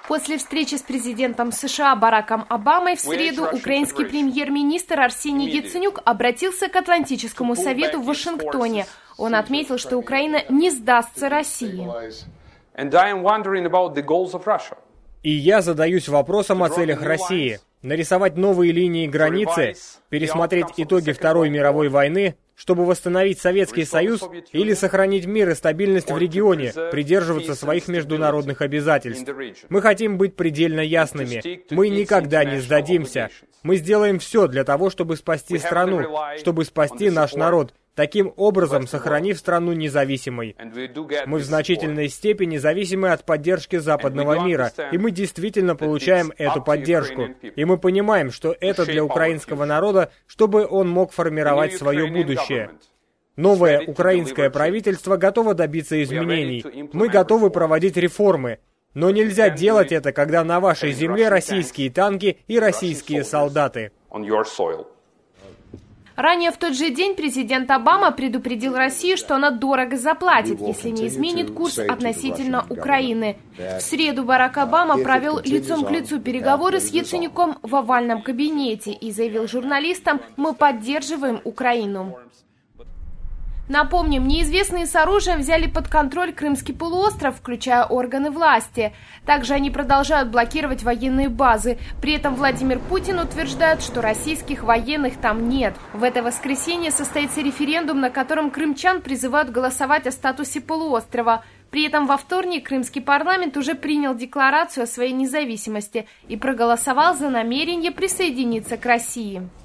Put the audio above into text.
После встречи с президентом США Бараком Обамой в среду украинский премьер-министр Арсений Яценюк обратился к Атлантическому совету в Вашингтоне. Он отметил, что Украина не сдастся России. И я задаюсь вопросом о целях России. Нарисовать новые линии границы, пересмотреть итоги Второй мировой войны, чтобы восстановить Советский Союз, или сохранить мир и стабильность в регионе, придерживаться своих международных обязательств. Мы хотим быть предельно ясными. Мы никогда не сдадимся. Мы сделаем все для того, чтобы спасти страну, чтобы спасти наш народ, таким образом сохранив страну независимой. Мы в значительной степени зависимы от поддержки западного мира, и мы действительно получаем эту поддержку. И мы понимаем, что это для украинского народа, чтобы он мог формировать свое будущее. Новое украинское правительство готово добиться изменений. Мы готовы проводить реформы. Но нельзя делать это, когда на вашей земле российские танки и российские солдаты. Ранее в тот же день президент Обама предупредил Россию, что она дорого заплатит, если не изменит курс относительно Украины. В среду Барак Обама провел лицом к лицу переговоры с Яценюком в овальном кабинете и заявил журналистам: «Мы поддерживаем Украину». Напомним, неизвестные с оружием взяли под контроль Крымский полуостров, включая органы власти. Также они продолжают блокировать военные базы. При этом Владимир Путин утверждает, что российских военных там нет. В это воскресенье состоится референдум, на котором крымчан призывают голосовать о статусе полуострова. При этом во вторник крымский парламент уже принял декларацию о своей независимости и проголосовал за намерение присоединиться к России.